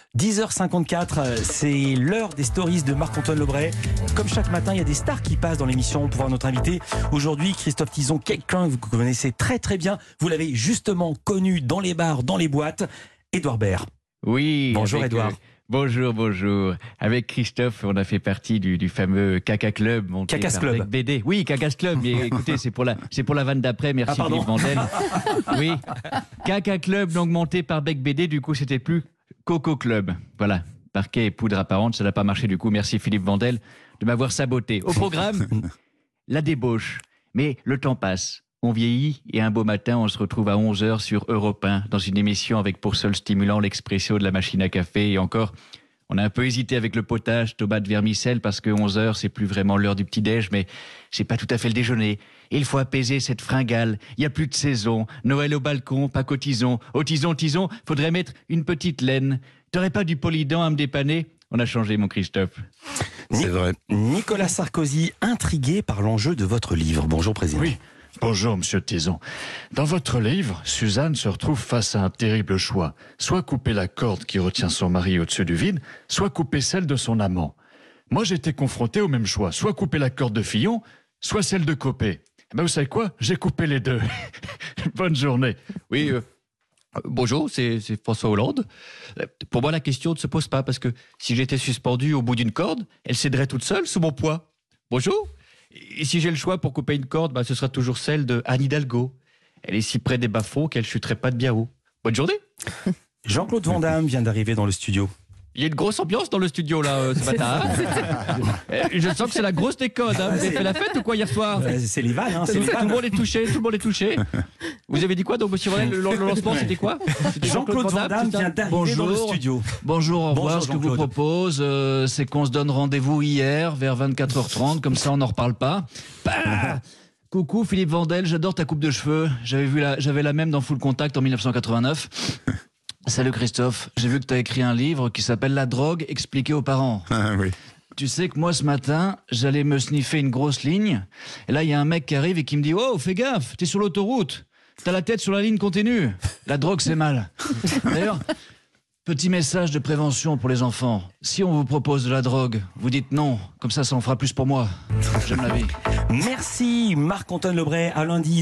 10h54, c'est l'heure des stories de Marc-Antoine Lebray. Comme chaque matin, il y a des stars qui passent dans l'émission pour voir notre invité. Aujourd'hui, Christophe Tizon, quelqu'un que vous connaissez très très bien. Vous l'avez justement connu dans les bars, dans les boîtes. Édouard Baird. Oui. Bonjour Édouard. Bonjour. Avec Christophe, on a fait partie du fameux Caca Club monté Cacas par Club. Bec BD. Oui, Cacas Club. Mais écoutez, c'est pour la vanne d'après. Merci Philippe Vandel. Oui, Caca Club donc monté par Bec BD. Du coup, c'était plus Coco Club. Voilà. Parquet et poudre apparente, ça n'a pas marché du coup. Merci Philippe Vandel de m'avoir saboté. Au programme, la débauche. Mais le temps passe. On vieillit et un beau matin, on se retrouve à 11h sur Europe 1 dans une émission avec pour seul stimulant l'expresso de la machine à café. Et encore, on a un peu hésité avec le potage, tomate, vermicelle parce que 11h, c'est plus vraiment l'heure du petit-déj, mais c'est pas tout à fait le déjeuner. Et il faut apaiser cette fringale. Il y a plus de saison. Noël au balcon, pas qu'au tison. Au tison, faudrait mettre une petite laine. T'aurais pas du polydent à me dépanner? On a changé, mon Christophe. C'est vrai. Nicolas Sarkozy, intrigué par l'enjeu de votre livre. Bonjour président. Oui. Bonjour, monsieur Tizon. Dans votre livre, Suzanne se retrouve face à un terrible choix. Soit couper la corde qui retient son mari au-dessus du vide, soit couper celle de son amant. Moi, j'étais confronté au même choix. Soit couper la corde de Fillon, soit celle de Copé. Ben, vous savez quoi? J'ai coupé les deux. Bonne journée. Oui, bonjour, c'est François Hollande. Pour moi, la question ne se pose pas, parce que si j'étais suspendu au bout d'une corde, elle céderait toute seule sous mon poids. Bonjour. Et si j'ai le choix pour couper une corde, ce sera toujours celle de Anne Hidalgo. Elle est si près des bas-fonds qu'elle chuterait pas de bien haut. Bonne journée. Jean-Claude Van Damme vient d'arriver dans le studio. Il y a une grosse ambiance dans le studio là ce matin. Je sens que c'est la grosse déconne. Vous avez fait la fête ou quoi hier soir? C'est les vannes, Tout le monde est touché. Vous avez dit quoi donc, monsieur Vandel? Le lancement c'était quoi? Jean-Claude Van Damme vient d'arriver dans le studio. Bonjour, au revoir. Bonjour, Ce que je vous Jean-Claude. propose, c'est qu'on se donne rendez-vous hier vers 24h30, comme ça on n'en reparle pas. Bah Coucou Philippe Vandel, j'adore ta coupe de cheveux. J'avais la même dans Full Contact en 1989. Salut Christophe, j'ai vu que tu as écrit un livre qui s'appelle La drogue expliquée aux parents. Ah oui. Tu sais que moi ce matin, j'allais me sniffer une grosse ligne, et là il y a un mec qui arrive et qui me dit « Oh, fais gaffe, t'es sur l'autoroute, t'as la tête sur la ligne continue, la drogue c'est mal. » D'ailleurs, petit message de prévention pour les enfants, si on vous propose de la drogue, vous dites non, comme ça en fera plus pour moi. J'aime la vie. Merci Marc-Antoine Lebray, à lundi.